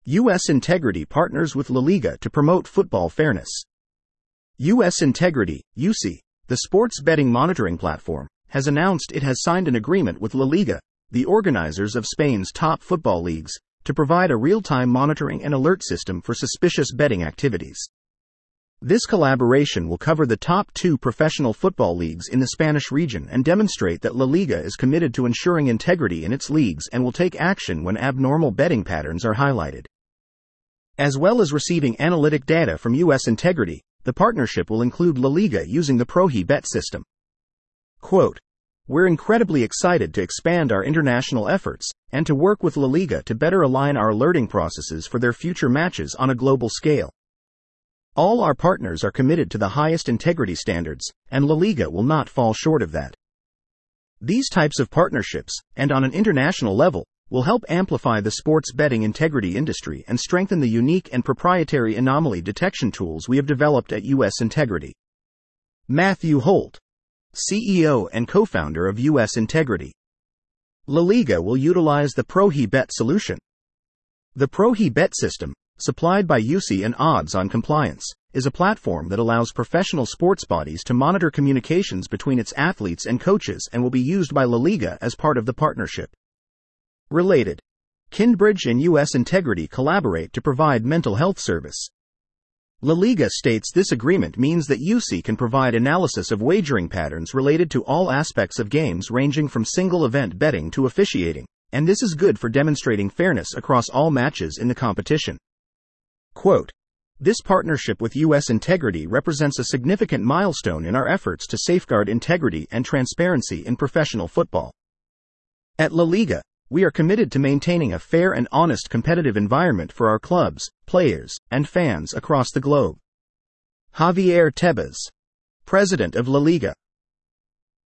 U.S. Integrity partners with La Liga to promote football fairness. U.S. Integrity, UC, the sports betting monitoring platform, has announced it has signed an agreement with La Liga, the organizers of Spain's top football leagues, to provide a real-time monitoring and alert system for suspicious betting activities. This collaboration will cover the top 2 professional football leagues in the Spanish region and demonstrate that La Liga is committed to ensuring integrity in its leagues and will take action when abnormal betting patterns are highlighted. As well as receiving analytic data from U.S. Integrity, the partnership will include La Liga using the ProhiBet system. Quote, "We're incredibly excited to expand our international efforts and to work with La Liga to better align our alerting processes for their future matches on a global scale. All our partners are committed to the highest integrity standards, and La Liga will not fall short of that. These types of partnerships, and on an international level, will help amplify the sports betting integrity industry and strengthen the unique and proprietary anomaly detection tools we have developed at U.S. Integrity." Matthew Holt, CEO and co-founder of U.S. Integrity. La Liga will utilize the ProhiBet solution. The ProhiBet system, supplied by UC and Odds on Compliance, is a platform that allows professional sports bodies to monitor communications between its athletes and coaches and will be used by La Liga as part of the partnership. Related. Kindbridge and U.S. Integrity collaborate to provide mental health service. La Liga states this agreement means that UC can provide analysis of wagering patterns related to all aspects of games ranging from single-event betting to officiating, and this is good for demonstrating fairness across all matches in the competition. Quote, "This partnership with U.S. Integrity represents a significant milestone in our efforts to safeguard integrity and transparency in professional football. At La Liga, we are committed to maintaining a fair and honest competitive environment for our clubs, players, and fans across the globe." Javier Tebas, president of La Liga.